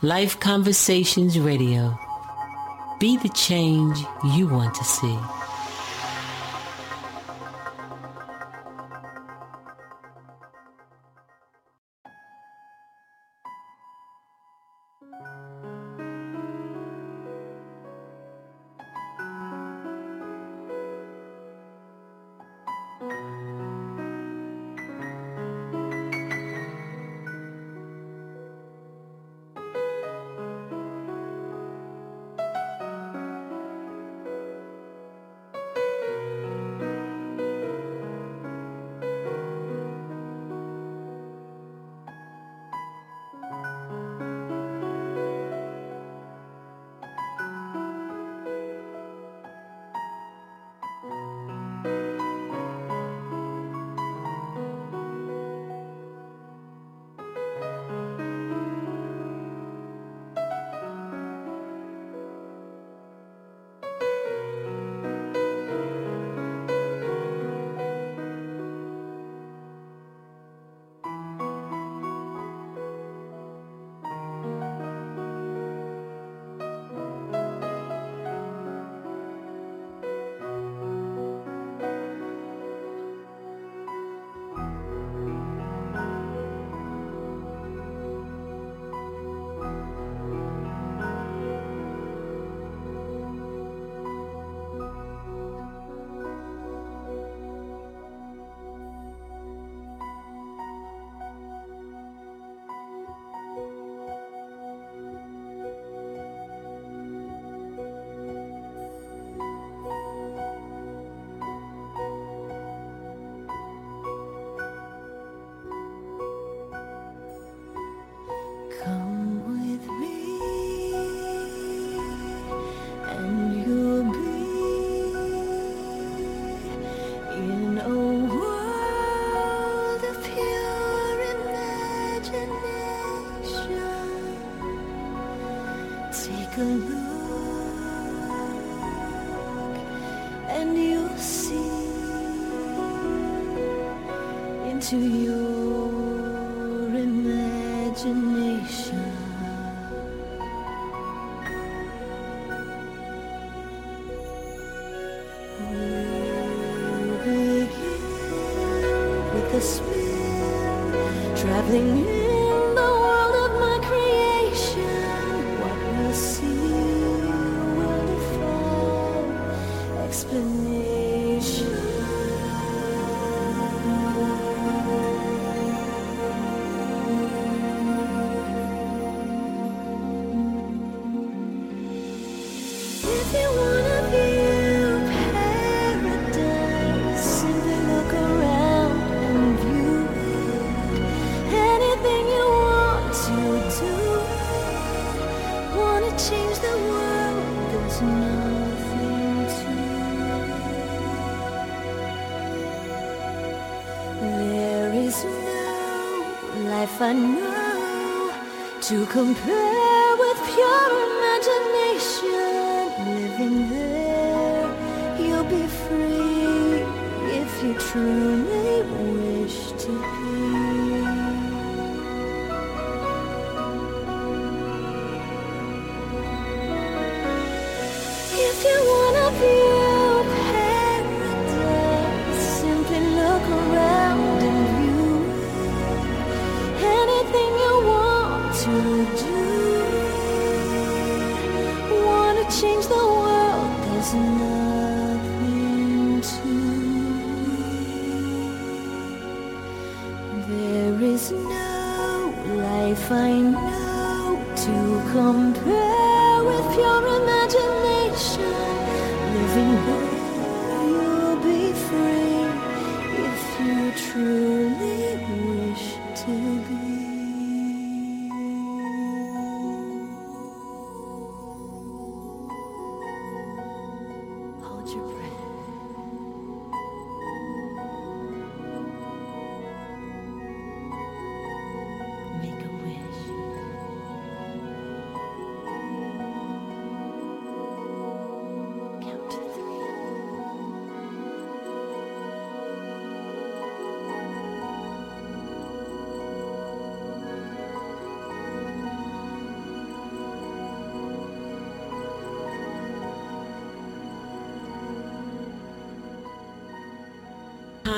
Life Conversations Radio. Be the change you want to see. To compare with pure imagination, living there, you'll be free if you truly wish to be. If you wanna view paradise, simply look around and view anything you want to do. Wanna change the world, there's nothing to it. There is no life I know to compare with pure imagination. Living there, you'll be free if you truly wish to be.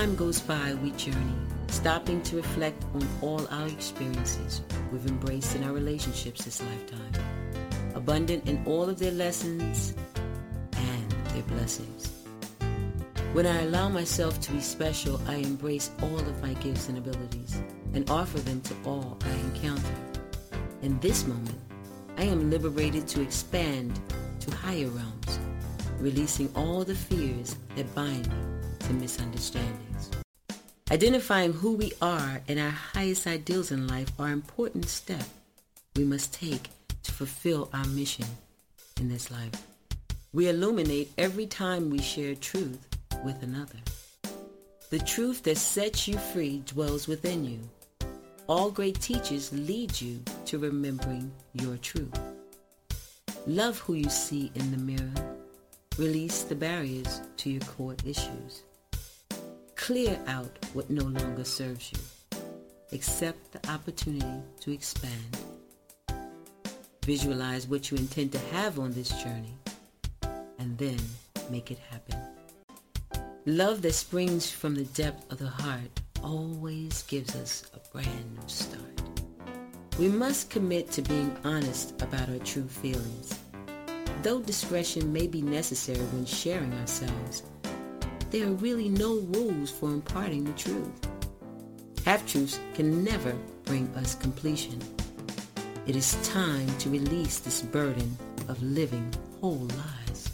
time goes by, we journey, stopping to reflect on all our experiences we've embraced in our relationships this lifetime, abundant in all of their lessons and their blessings. When I allow myself to be special, I embrace all of my gifts and abilities and offer them to all I encounter. In this moment, I am liberated to expand to higher realms, releasing all the fears that bind me to misunderstandings. Identifying who we are and our highest ideals in life are an important step we must take to fulfill our mission in this life. We illuminate every time we share truth with another. The truth that sets you free dwells within you. All great teachers lead you to remembering your truth. Love who you see in the mirror. Release the barriers to your core issues. Clear out what no longer serves you. Accept the opportunity to expand. Visualize what you intend to have on this journey, and then make it happen. Love that springs from the depth of the heart always gives us a brand new start. We must commit to being honest about our true feelings. Though discretion may be necessary when sharing ourselves, there are really no rules for imparting the truth. Half-truths can never bring us completion. It is time to release this burden of living whole lives.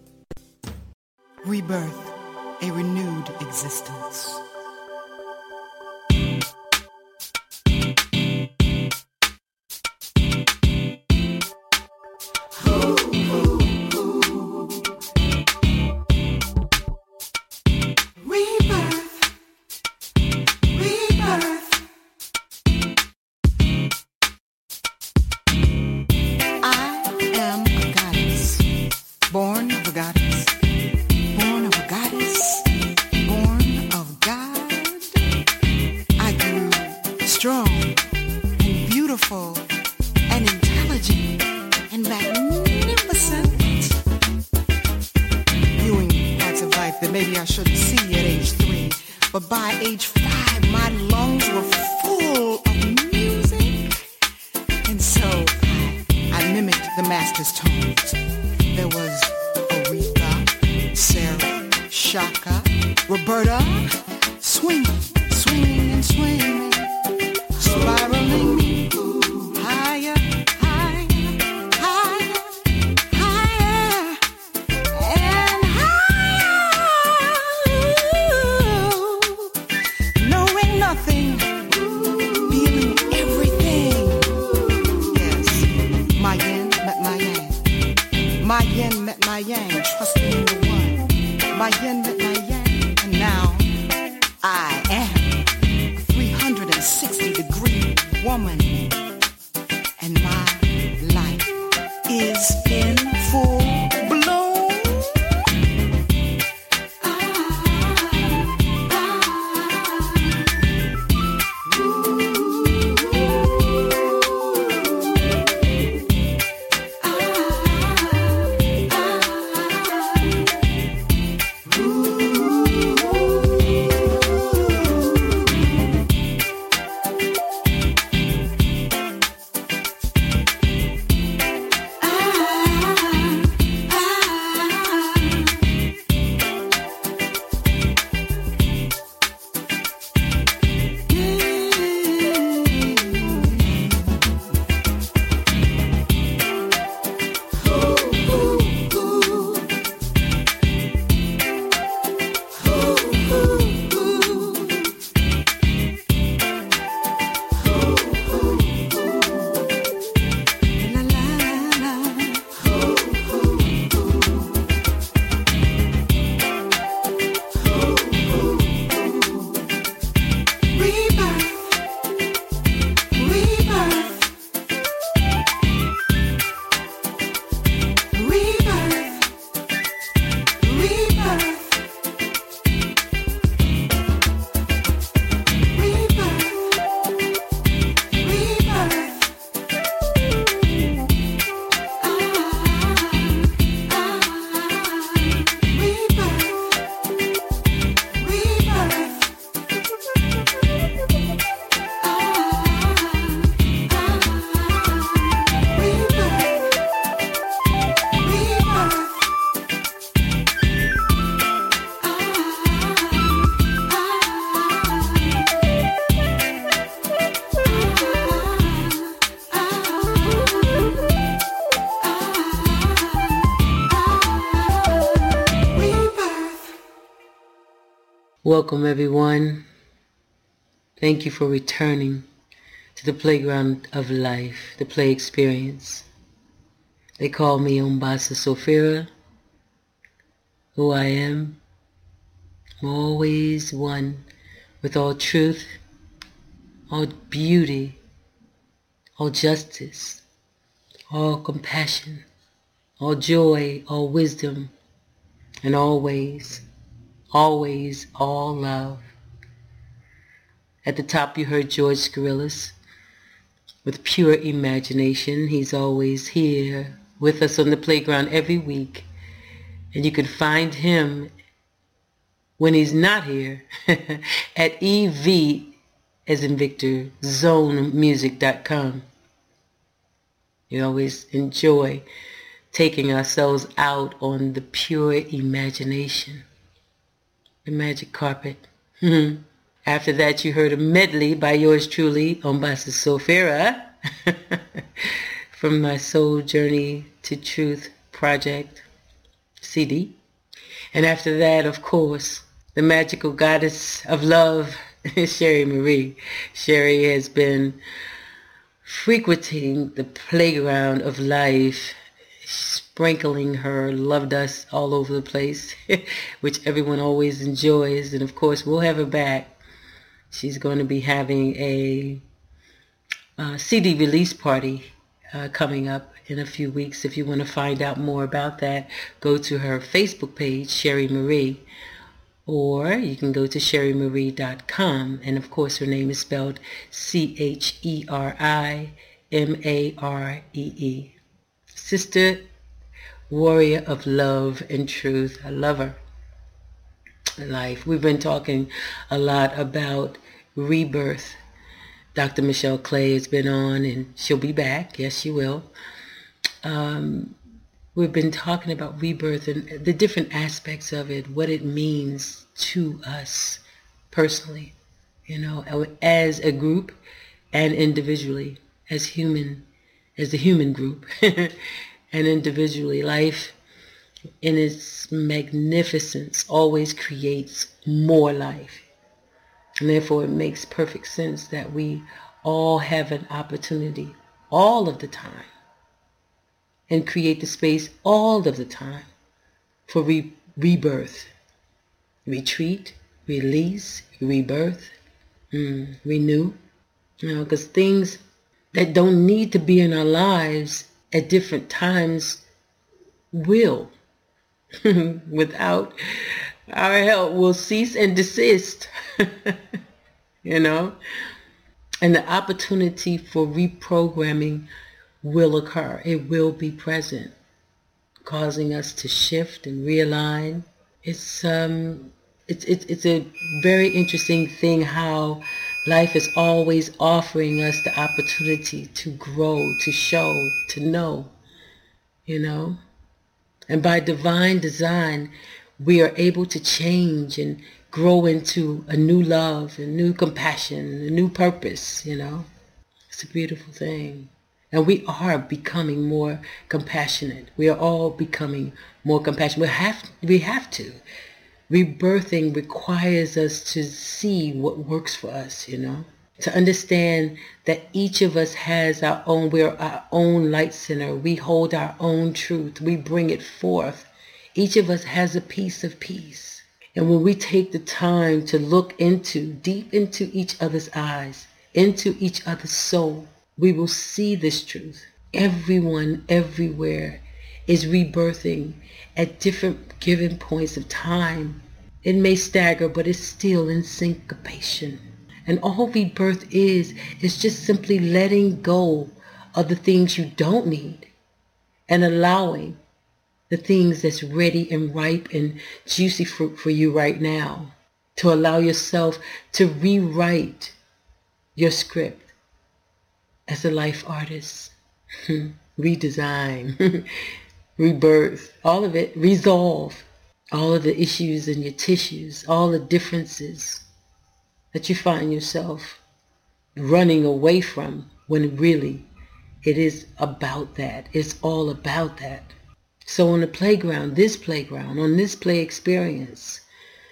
Rebirth, a renewed existence. Welcome everyone. Thank you for returning to the playground of life, the play experience. They call me Umbasa Sofira. Who I am. I'm always one with all truth, all beauty, all justice, all compassion, all joy, all wisdom, and always all love. At the top you heard George Scarillas with Pure Imagination. He's always here with us on the playground every week. And you can find him when he's not here at EV, as in Victor, zonemusic.com. We always enjoy taking ourselves out on the pure imagination, the magic carpet. After that, you heard a medley by yours truly, Umbasa Sofira, from my Soul Journey to Truth project CD. And after that, of course, the magical goddess of love, Sherry Marie. Sherry has been frequenting the playground of life, sprinkling her love dust all over the place, which everyone always enjoys. And of course, we'll have her back. She's going to be having a CD release party coming up in a few weeks. If you want to find out more about that, go to her Facebook page, Sherry Marie, or you can go to sherrymarie.com. And of course, her name is spelled CHERIMAREE. Sister, warrior of love and truth. I love her. Life. We've been talking a lot about rebirth. Dr. Michelle Clay has been on, and she'll be back. Yes, she will. We've been talking about rebirth and the different aspects of it, what it means to us personally, as a group and individually, as the human group, and individually. Life in its magnificence always creates more life. And therefore it makes perfect sense that we all have an opportunity all of the time and create the space all of the time for rebirth, retreat, release, rebirth, renew. Because things that don't need to be in our lives at different times will, without our help, will cease and desist. And the opportunity for reprogramming will occur. It will be present, causing us to shift and realign. It's a very interesting thing how life is always offering us the opportunity to grow, to show, to know, And by divine design, we are able to change and grow into a new love, a new compassion, a new purpose, It's a beautiful thing. And we are becoming more compassionate. We are all becoming more compassionate. We have to. Rebirthing requires us to see what works for us, To understand that each of us has we're our own light center. We hold our own truth. We bring it forth. Each of us has a piece of peace. And when we take the time to look deep into each other's eyes, into each other's soul, we will see this truth. Everyone, everywhere is rebirthing at different given points of time. It may stagger, but it's still in syncopation. And all rebirth is just simply letting go of the things you don't need and allowing the things that's ready and ripe and juicy fruit for you right now, to allow yourself to rewrite your script as a life artist, redesign, rebirth, all of it, resolve all of the issues in your tissues, all the differences that you find yourself running away from, when really it is about that. It's all about that. So on the playground, on this play experience,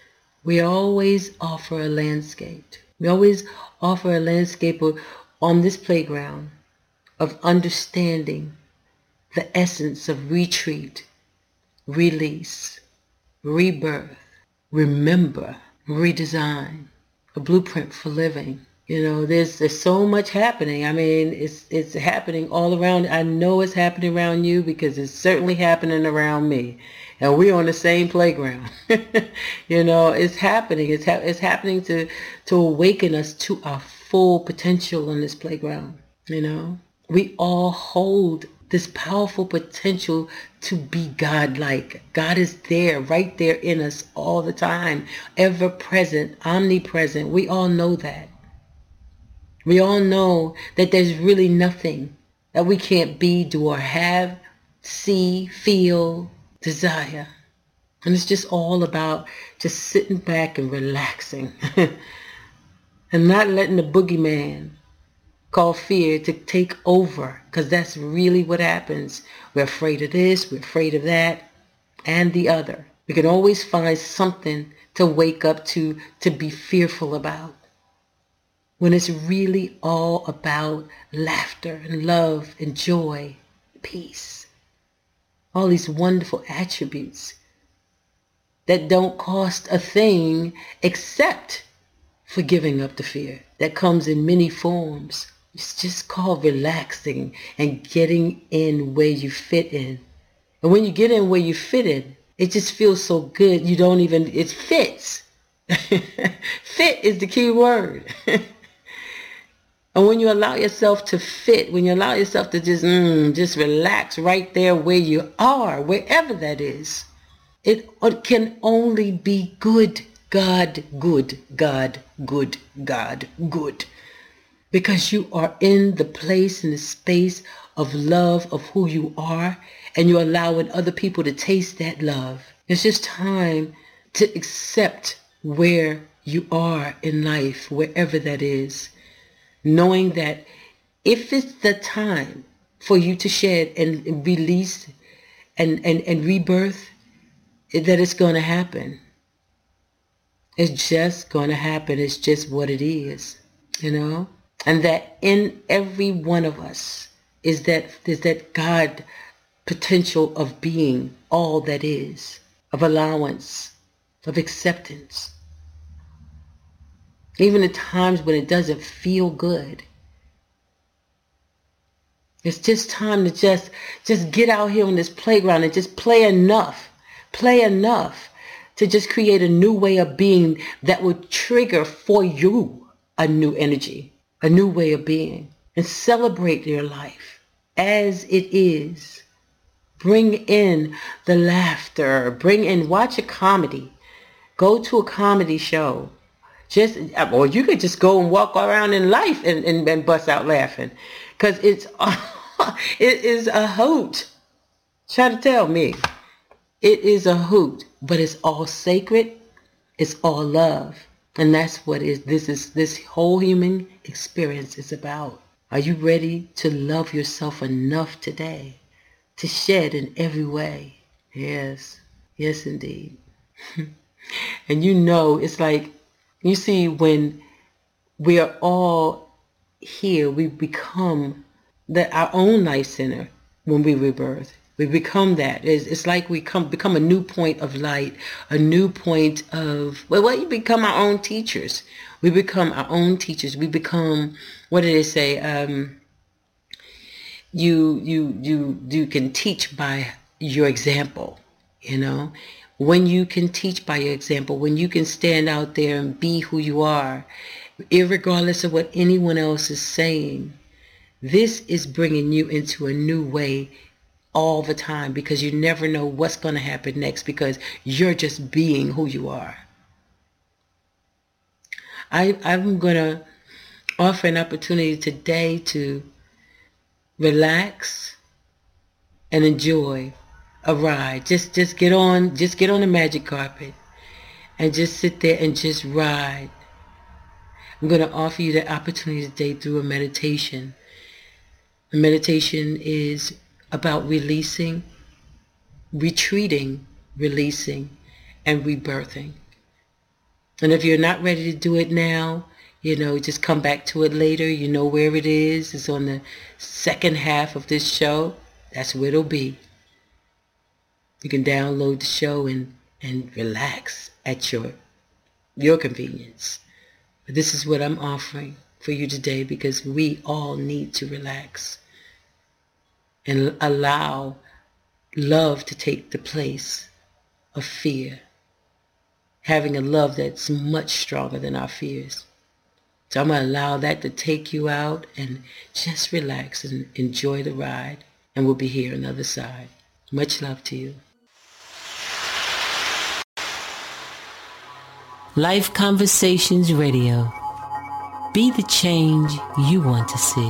We always offer a landscape. We always offer a landscape on this playground of understanding the essence of retreat, release, rebirth, remember, redesign, a blueprint for living. You know, there's so much happening. I mean, it's happening all around. I know it's happening around you because it's certainly happening around me. And we're on the same playground. You know, it's happening. It's happening to awaken us to our full potential on this playground. You know, we all hold this powerful potential to be God-like. God is there, right there in us all the time, ever present, omnipresent. We all know that. We all know that there's really nothing that we can't be, do, or have, see, feel, desire. And it's just all about just sitting back and relaxing and not letting the boogeyman called fear to take over, because that's really what happens. We're afraid of this, we're afraid of that, and the other. We can always find something to wake up to be fearful about, when it's really all about laughter and love and joy, peace. All these wonderful attributes that don't cost a thing except for giving up the fear that comes in many forms. It's just called relaxing and getting in where you fit in. And when you get in where you fit in, it just feels so good. It fits. Fit is the key word. And when you allow yourself to fit, when you allow yourself to just relax right there where you are, wherever that is, it can only be good, God, good, God, good, God, good. Because you are in the place, in the space of love of who you are, and you're allowing other people to taste that love. It's just time to accept where you are in life, wherever that is. Knowing that if it's the time for you to shed and release and rebirth, that it's going to happen. It's just going to happen. It's just what it is, you know? And that in every one of us is that God potential of being all that is, of allowance, of acceptance. Even at times when it doesn't feel good. It's just time to just get out here on this playground and just play enough to just create a new way of being that would trigger for you a new energy, a new way of being, and celebrate your life as it is. Bring in the laughter, watch a comedy, go to a comedy show. Or you could just go and walk around in life and bust out laughing. Because it is a hoot. Try to tell me. It is a hoot. But it's all sacred. It's all love. And that's what this whole human experience is about. Are you ready to love yourself enough today to shed in every way? Yes. Yes, indeed. And it's like, you see, when we are all here, we become our own life center when we rebirth. We become that. It's like we become a new point of light, a new point of, we become our own teachers. We become our own teachers. We become, what do they say? You can teach by your example, you know? When you can teach by your example, when you can stand out there and be who you are, irregardless of what anyone else is saying, this is bringing you into a new way all the time, because you never know what's going to happen next, because you're just being who you are. I'm going to offer an opportunity today to relax and enjoy a ride. Just get on the magic carpet and just sit there and just ride. I'm going to offer you the opportunity today through a meditation. The meditation is about releasing, retreating, releasing, and rebirthing. And if you're not ready to do it now, just come back to it later. You know where it is. It's on the second half of this show. That's where it'll be. You can download the show and relax at your convenience. But this is what I'm offering for you today, because we all need to relax and allow love to take the place of fear. Having a love that's much stronger than our fears. So I'm going to allow that to take you out and just relax and enjoy the ride. And we'll be here on the other side. Much love to you. Life Conversations Radio. Be the change you want to see.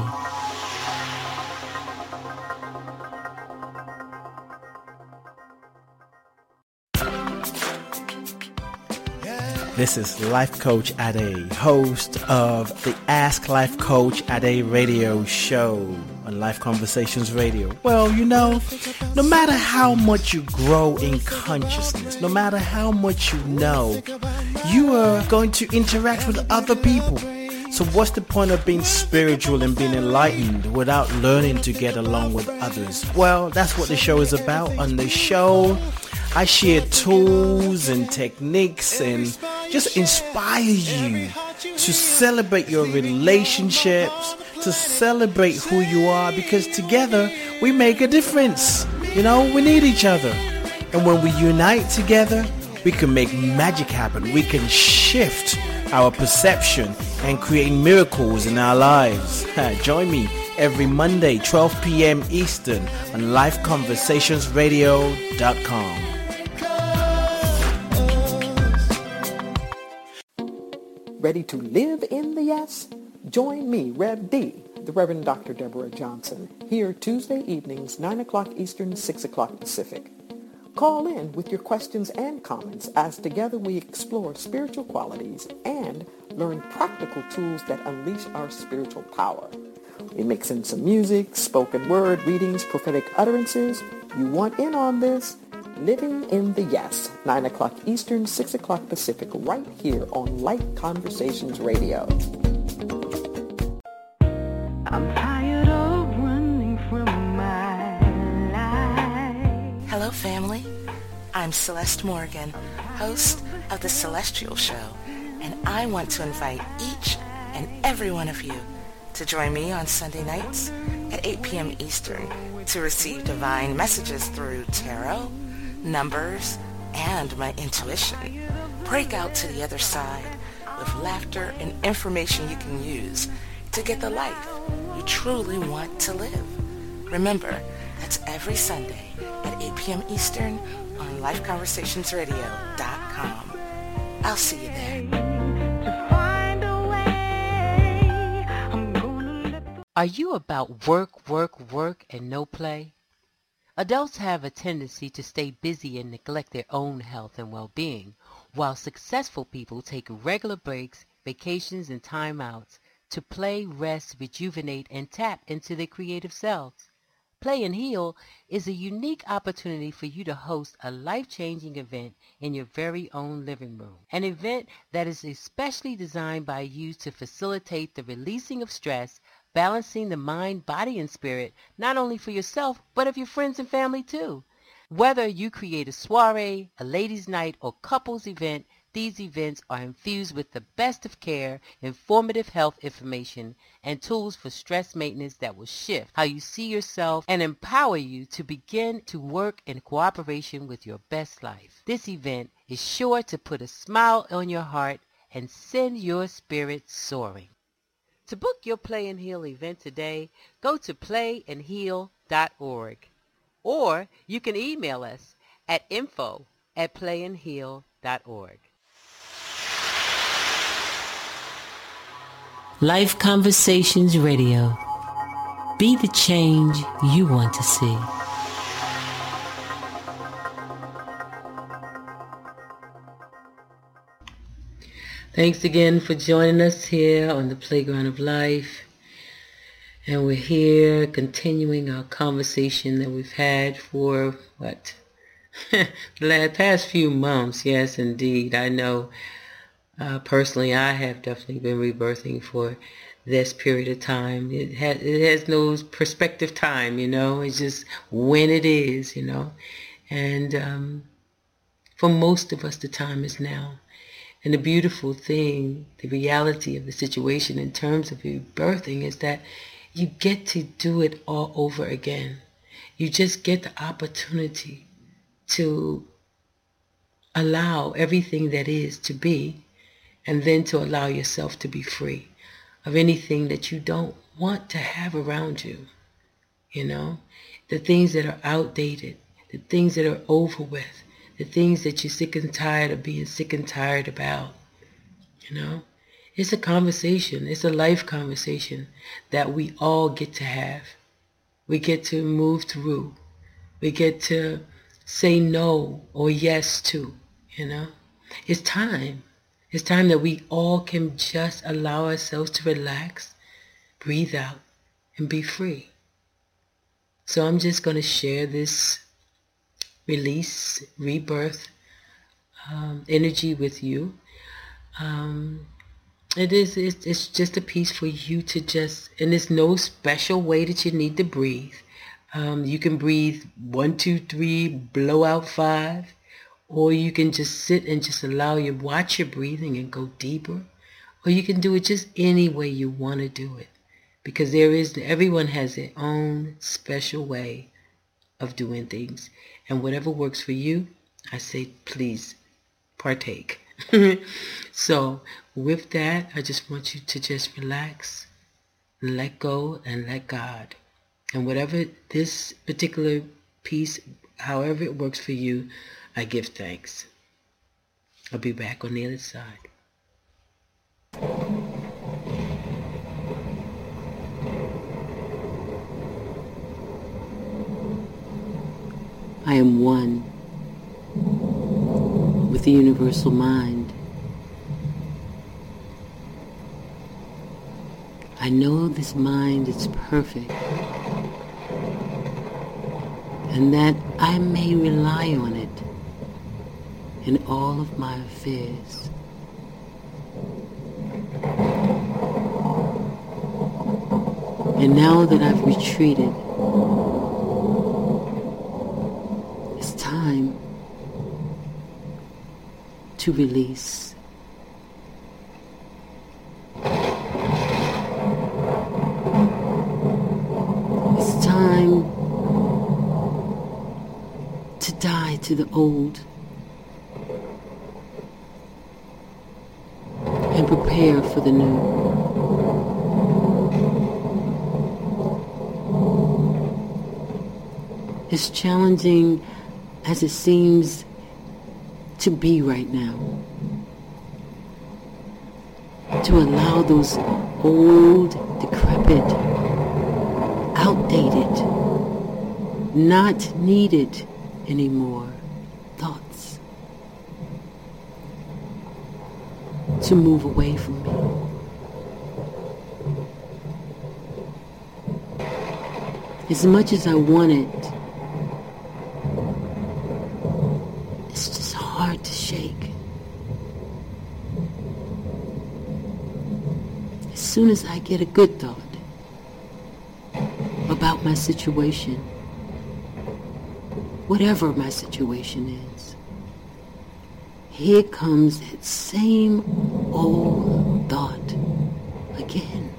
This is Life Coach Ade, host of the Ask Life Coach Ade radio show on Life Conversations Radio. Well, no matter how much you grow in consciousness, no matter how much you are going to interact with other people. So what's the point of being spiritual and being enlightened without learning to get along with others? Well, that's what the show is about. On the show, I share tools and techniques and just inspire you to celebrate your relationships, to celebrate who you are, because together we make a difference. We need each other. And when we unite together, we can make magic happen. We can shift our perception and create miracles in our lives. Join me every Monday, 12 p.m. Eastern on lifeconversationsradio.com. Ready to live in the yes? Join me, Rev D, the Reverend Dr. Deborah Johnson, here Tuesday evenings, 9 o'clock Eastern, 6 o'clock Pacific. Call in with your questions and comments as together we explore spiritual qualities and learn practical tools that unleash our spiritual power. We mix in some music, spoken word, readings, prophetic utterances. You want in on this? Living in the Yes, 9 o'clock Eastern, 6 o'clock Pacific, right here on Life Conversations Radio. I'm tired of running from my life. Hello, family. I'm Celeste Morgan, host of The Celestial Show, and I want to invite each and every one of you to join me on Sunday nights at 8 p.m. Eastern to receive divine messages through tarot, numbers, and my intuition. Break out to the other side with laughter and information you can use to get the life you truly want to live. Remember, that's every Sunday at 8 p.m. Eastern on lifeconversationsradio.com. I'll see you there. Are you about work, work, work, and no play? Adults have a tendency to stay busy and neglect their own health and well-being, while successful people take regular breaks, vacations, and time outs to play, rest, rejuvenate, and tap into their creative selves. Play and Heal is a unique opportunity for you to host a life-changing event in your very own living room. An event that is especially designed by you to facilitate the releasing of stress, balancing the mind, body, and spirit, not only for yourself, but of your friends and family too. Whether you create a soiree, a ladies' night, or couples event, these events are infused with the best of care, informative health information, and tools for stress maintenance that will shift how you see yourself and empower you to begin to work in cooperation with your best life. This event is sure to put a smile on your heart and send your spirit soaring. To book your Play and Heal event today, go to playandheal.org. Or you can email us at info@playandheal.org. Life Conversations Radio. Be the change you want to see. Thanks again for joining us here on the Playground of Life. And we're here continuing our conversation that we've had for, the past few months. Yes, indeed. I know Personally, I have definitely been rebirthing for this period of time. It has no perspective time, It's just when it is, And for most of us, the time is now. And the beautiful thing, the reality of the situation in terms of rebirthing is that you get to do it all over again. You just get the opportunity to allow everything that is to be, and then to allow yourself to be free of anything that you don't want to have around you. The things that are outdated, the things that are over with, the things that you're sick and tired of being sick and tired about. It's a conversation. It's a life conversation that we all get to have. We get to move through. We get to say no or yes to, It's time. It's time that we all can just allow ourselves to relax, breathe out, and be free. So I'm just going to share this release, rebirth energy with you. It's just a piece for you to just, and there's no special way that you need to breathe. You can breathe 1, 2, 3, blow out 5, or you can just sit and just watch your breathing and go deeper, or you can do it just any way you want to do it, because everyone has their own special way of doing things, and whatever works for you, I say please partake. So with that, I just want you to just relax, let go, and let God. And whatever this particular piece, however it works for you, I give thanks. I'll be back on the other side. I am one with the universal mind. I know this mind is perfect, and that I may rely on it in all of my affairs. And now that I've retreated, it's time to release. It's time to die to the old and prepare for the new. As challenging as it seems to be right now, to allow those old, decrepit, outdated, not needed anymore thoughts to move away from me. As much as I want it, it's just hard to shake. As soon as I get a good thought about my situation, whatever my situation is, here comes that same old thought again.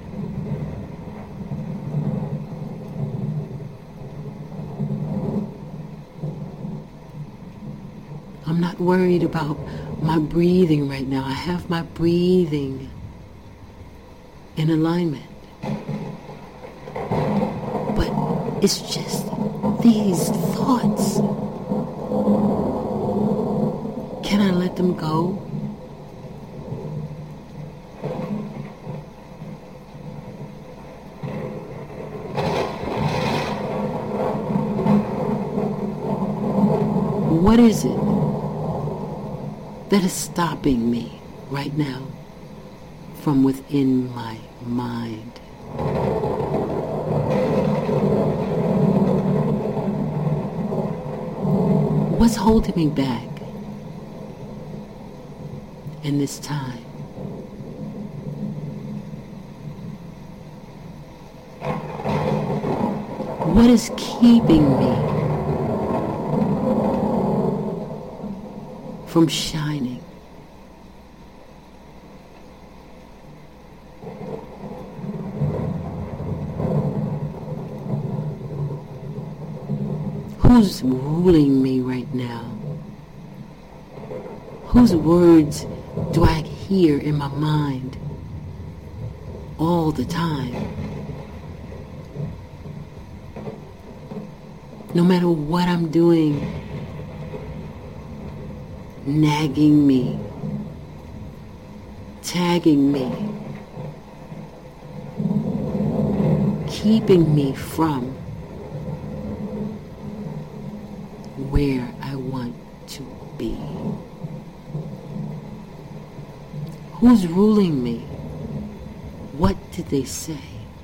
I'm not worried about my breathing right now. I have my breathing in alignment. But it's just these thoughts. Can I let them go? What is it that is stopping me right now from within my mind? What's holding me back in this time? What is keeping me from shining? Who's ruling me right now? Whose words do I hear in my mind all the time? No matter what I'm doing, nagging me, tagging me, keeping me from where I want to be. Who's ruling me? What did they say?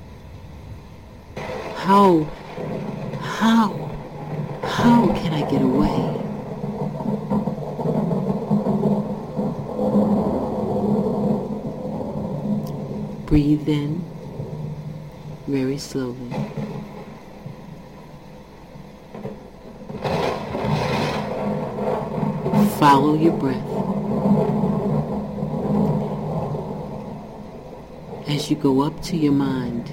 How can I get away? Breathe in very slowly. Follow your breath as you go up to your mind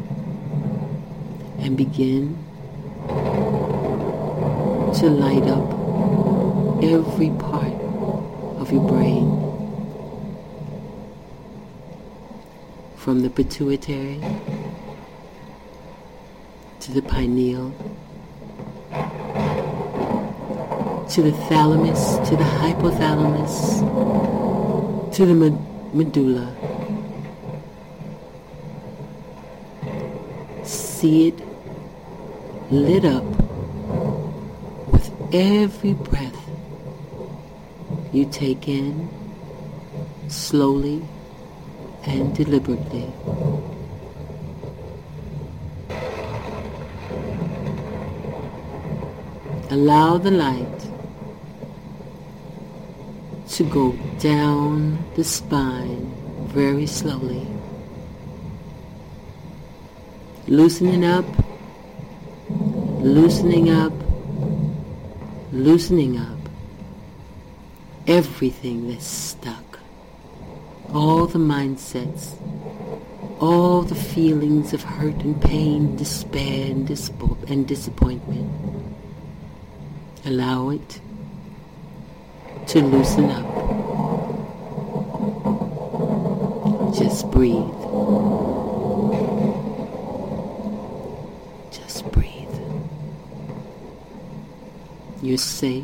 and begin to light up every part of your brain, from the pituitary to the pineal, to the thalamus, to the hypothalamus, to the medulla. See it lit up with every breath you take in, slowly and deliberately. Allow the light to go down the spine very slowly, loosening up, loosening up, loosening up everything that's stuck, all the mindsets, all the feelings of hurt and pain, despair and disappointment. Allow it to loosen up. Just breathe. Just breathe. You're safe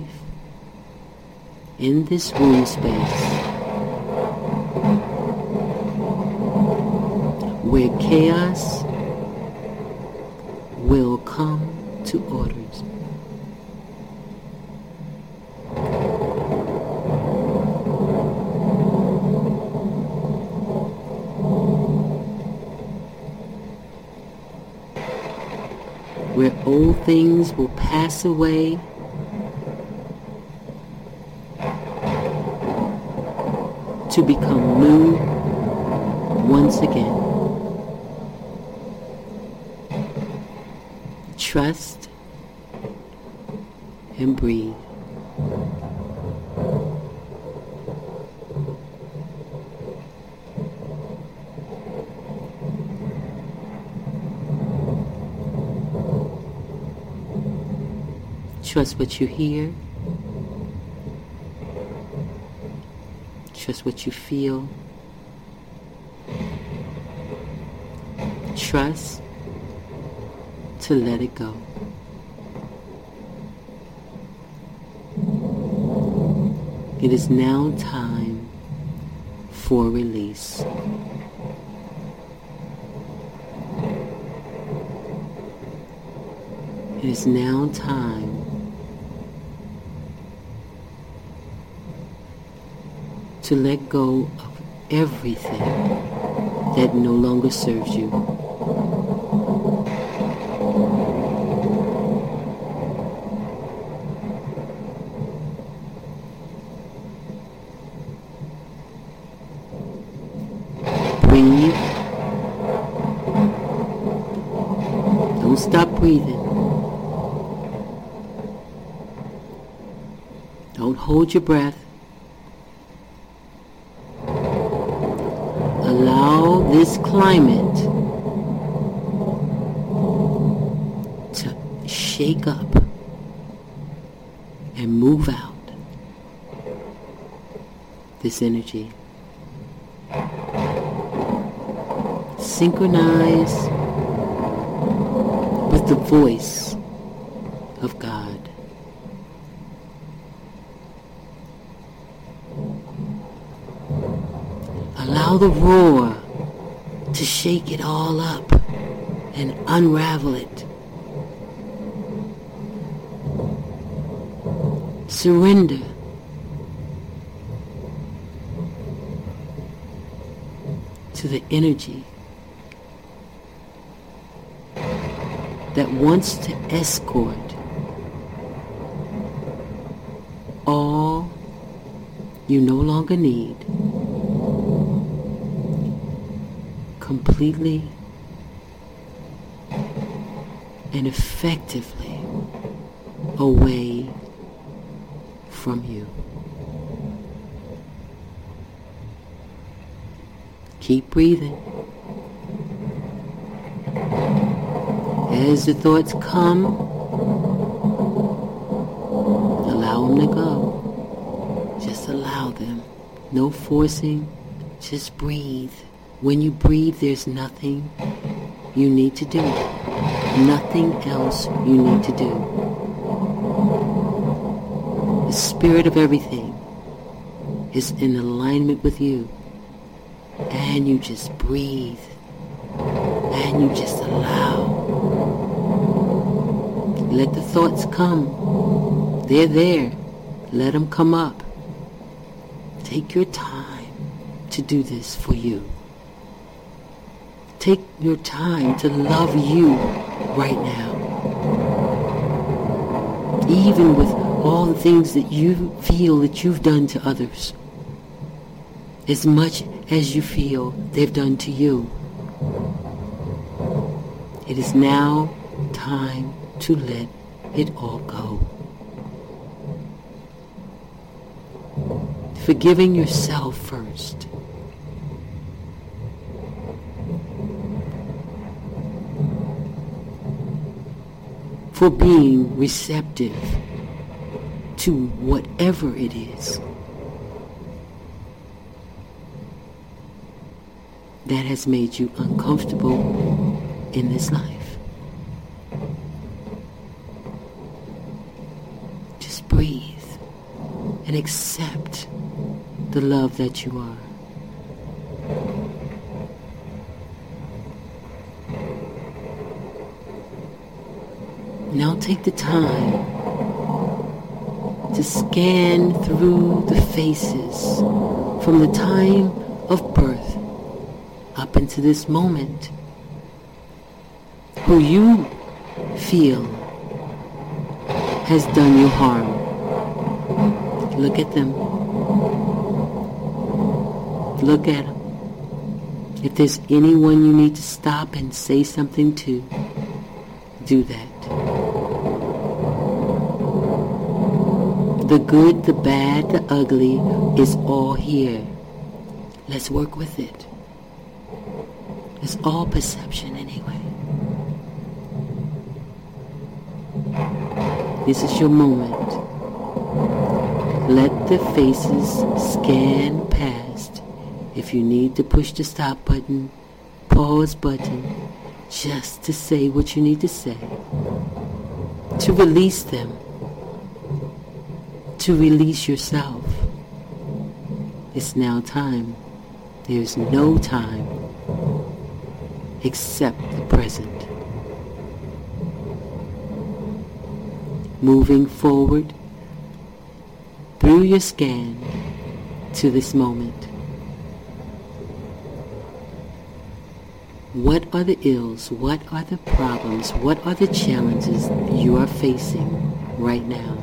in this room space where chaos will come to orders. Where old things will pass away to become new once again. Trust and breathe. Trust what you hear. Trust what you feel. Trust to let it go. It is now time for release. It is now time to let go of everything that no longer serves you. Breathe. Don't stop breathing. Don't hold your breath. Allow this climate to shake up and move out this energy. Synchronize with the voice of God. Allow the roar to shake it all up and unravel it. Surrender. To the energy that wants to escort all you no longer need completely and effectively away from you. Keep breathing. As the thoughts come, allow them to go. Just allow them. No forcing. Just breathe. When you breathe, there's nothing you need to do. Nothing else you need to do. The spirit of everything is in alignment with you. And you just breathe. And you just allow. Let the thoughts come. They're there. Let them come up. Take your time to do this for you. Take your time to love you right now. Even with all the things that you feel that you've done to others. As much as you feel they've done to you. It is now time to let it all go. Forgiving yourself first. For being receptive to whatever it is that has made you uncomfortable in this life. Just breathe and accept the love that you are. Now take the time to scan through the faces from the time of birth up into this moment, who you feel has done you harm. Look at them. Look at them. If there's anyone you need to stop and say something to, do that. The good, the bad, the ugly is all here. Let's work with it. It's all perception anyway. This is your moment. Let the faces scan past. If you need to push the stop button, pause button, just to say what you need to say. To release them. To release yourself. It's now time. There's no time except the present. Moving forward through your scan to this moment. What are the ills? What are the problems? What are the challenges you are facing right now?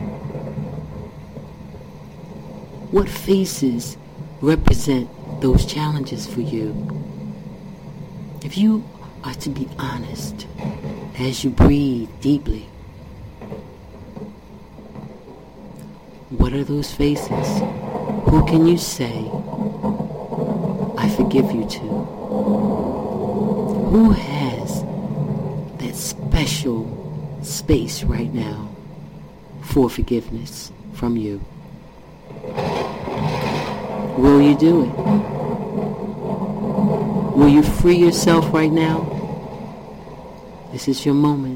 What faces represent those challenges for you? If you are to be honest as you breathe deeply, what are those faces? Who can you say, I forgive you to? Who has that special space right now for forgiveness from you? Will you do it? Will you free yourself right now? This is your moment.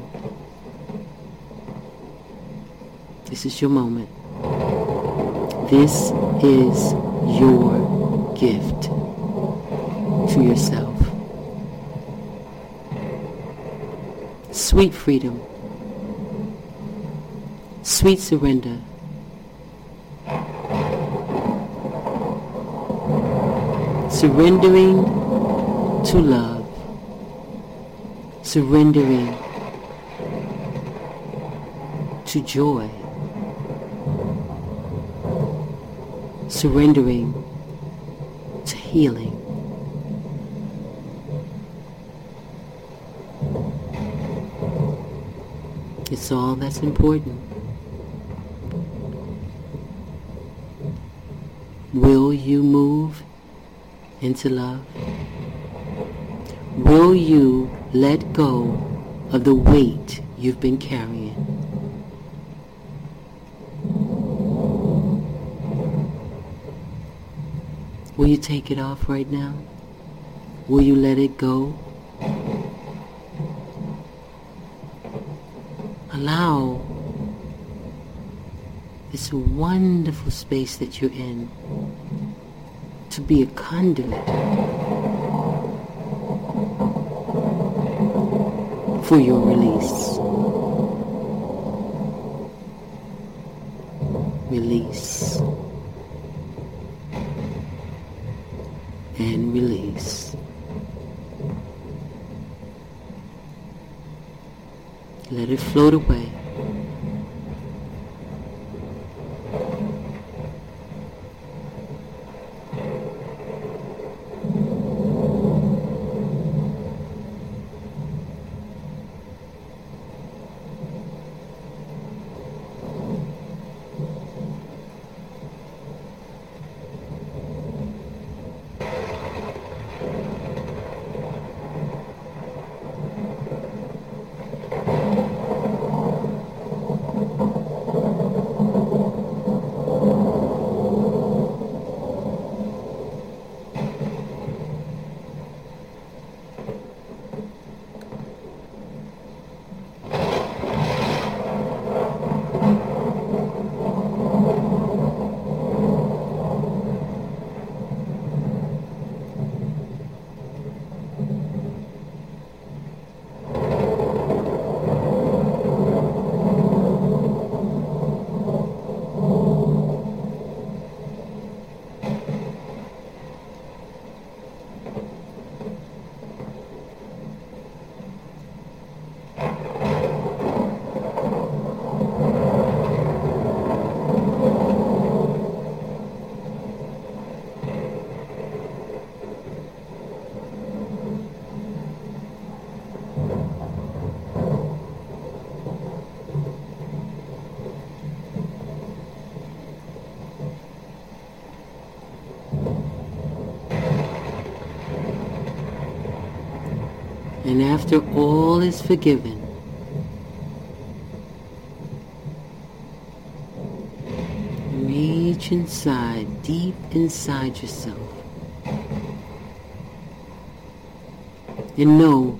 This is your moment. This is your gift to yourself. Sweet freedom. Sweet surrender. Surrendering to love. Surrendering to joy. Surrendering to healing. It's all that's important. Will you move into love? Will you let go of the weight you've been carrying? Will you take it off right now? Will you let it go? Allow this wonderful space that you're in to be a conduit for your release. Release. And release. Let it float away. And after all is forgiven, reach inside, deep inside yourself, and know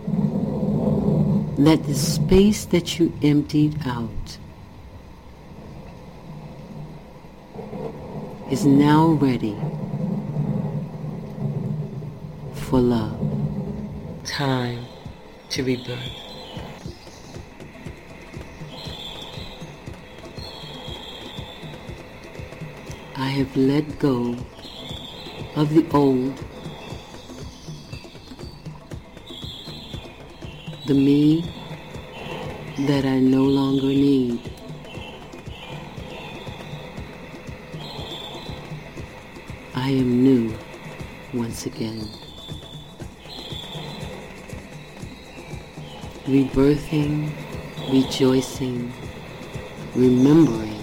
that the space that you emptied out is now ready for love. Time to rebirth. I have let go of the old, the me that I no longer need. I am new once again. rebirthing, rejoicing, remembering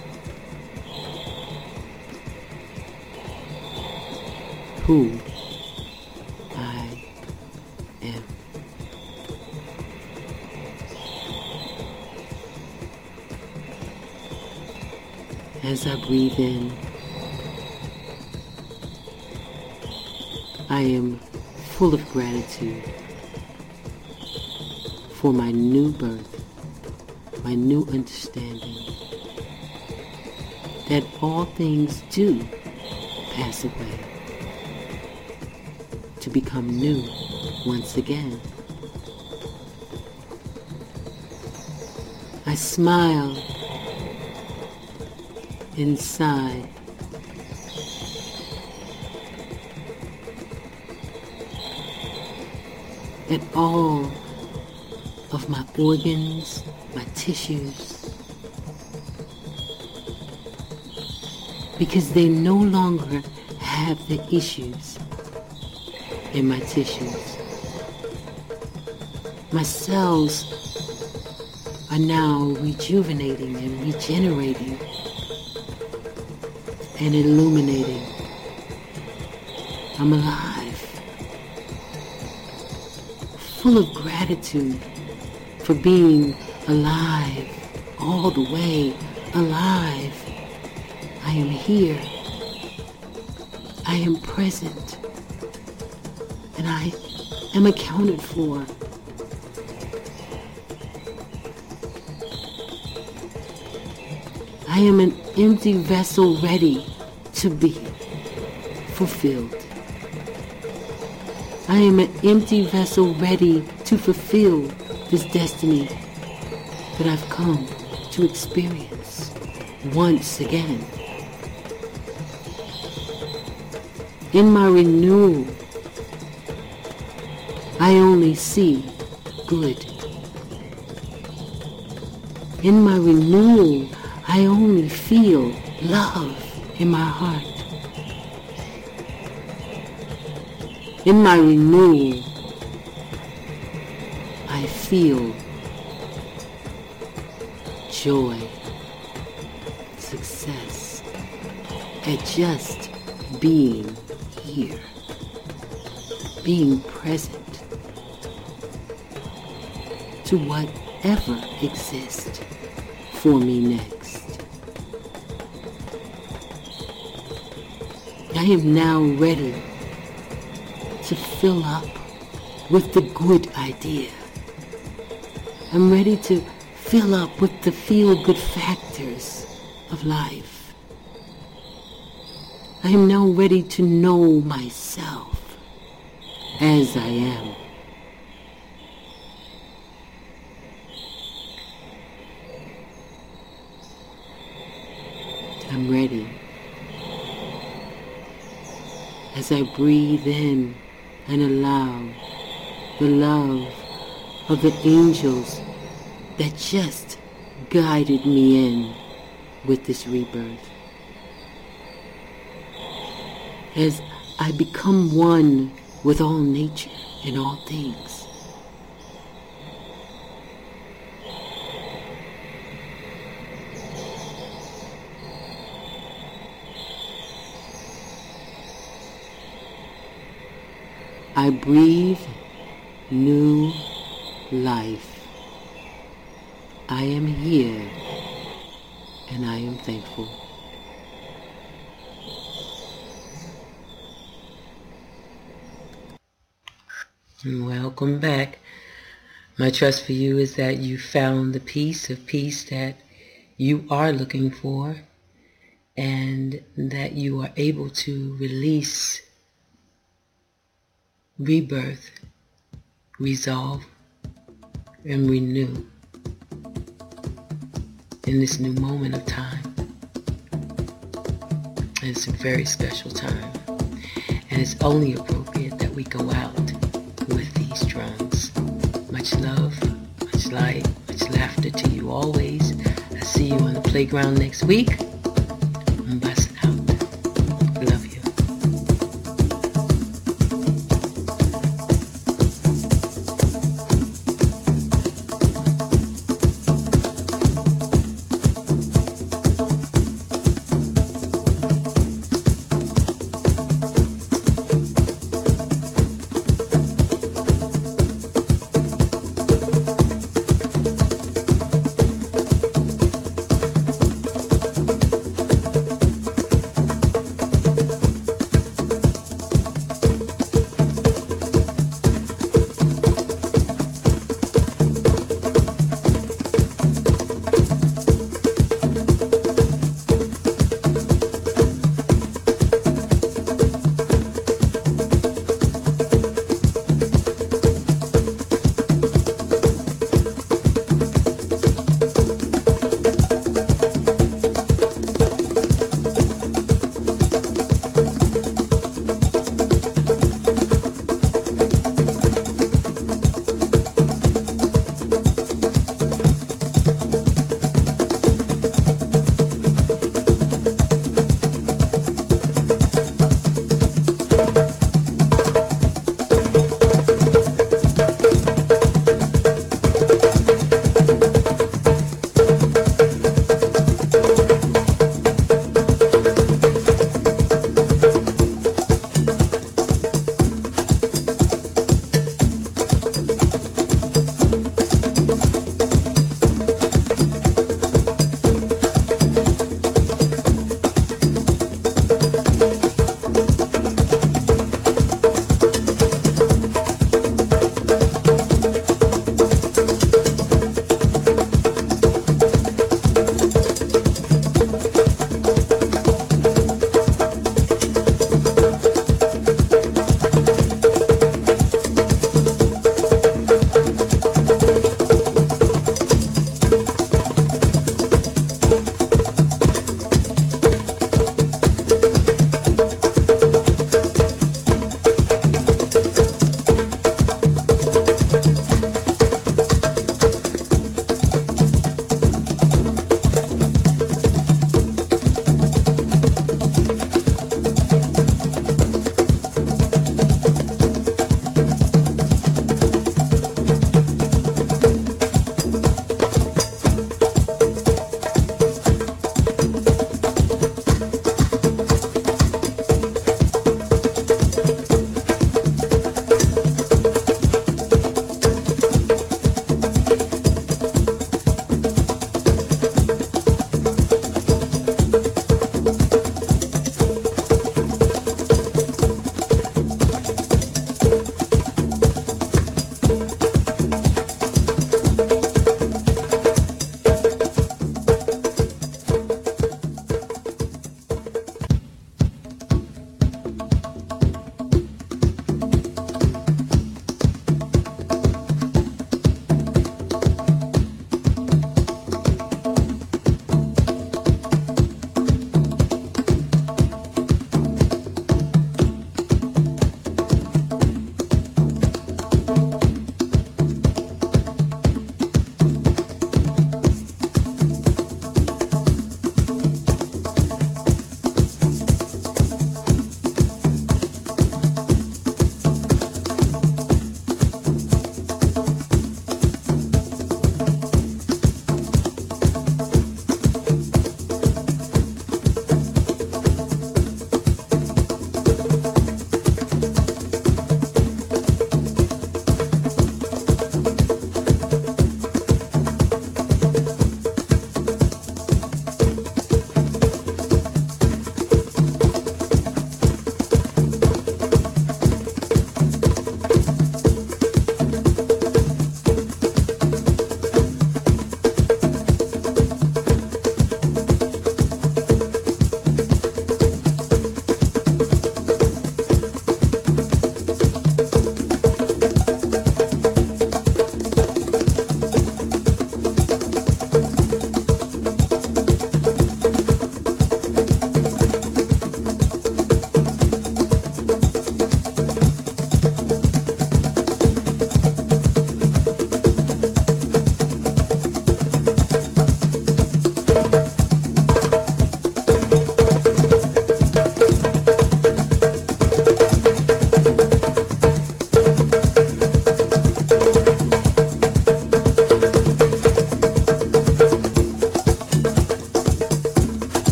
who I am. As I breathe in, I am full of gratitude for my new birth, my new understanding that all things do pass away to become new once again. I smile inside at all of my organs, my tissues, because they no longer have the issues in my tissues. My cells are now rejuvenating and regenerating and illuminating. I'm alive, full of gratitude for being alive, all the way alive. I am here. I am present. And I am accounted for. I am an empty vessel ready to be fulfilled. I am an empty vessel ready to fulfill this destiny that I've come to experience once again. In my renewal, I only see good. In my renewal, I only feel love in my heart. In my renewal, I feel joy, success at just being here, being present to whatever exists for me next. I am now ready to fill up with the good idea. I'm ready to fill up with the feel-good factors of life. I am now ready to know myself as I am. I'm ready. As I breathe in and allow the love of the angels that just guided me in with this rebirth. As I become one with all nature and all things. I breathe new life. I am here and I am thankful. Welcome back. My trust for you is that you found the peace that you are looking for, and that you are able to release, rebirth, resolve, and renew in this new moment of time. And it's a very special time. And it's only appropriate that we go out with these drums. Much love, much light, much laughter to you always. I see you on the playground next week. I'm busting out. Love you.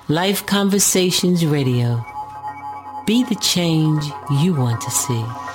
Life Conversations Radio. Be the change you want to see.